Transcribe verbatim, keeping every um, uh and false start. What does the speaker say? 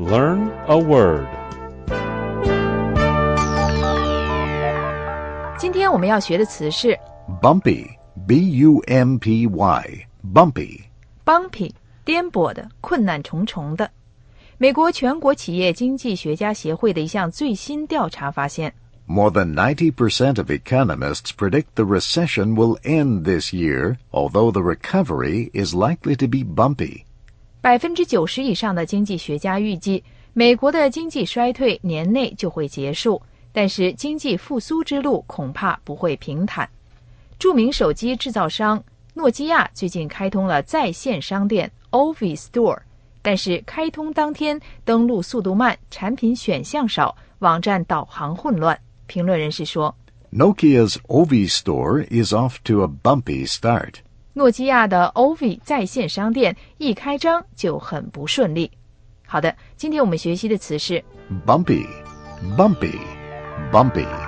Learn a word. 今天我们要学的词是 Bumpy, B U M P Y, bumpy. bumpy, 颠簸的，困难重重的。美国全国企业经济学家协会的一项最新调查发现 More than ninety percent of economists predict the recession will end this year, although the recovery is likely to be bumpy. 百分之九十以上的经济学家预计美国的经济衰退年内就会结束，但是经济复苏之路恐怕不会平坦。著名手机制造商诺基亚最近开通了在线商店 O V Store， 但是开通当天登录速度慢，产品选项少，网站导航混乱。评论人士说 Nokia's O V Store is off to a bumpy start. 诺基亚的 O V 在线商店一开张就很不顺利。好的，今天我们学习的词是 Bumpy, bumpy, bumpy.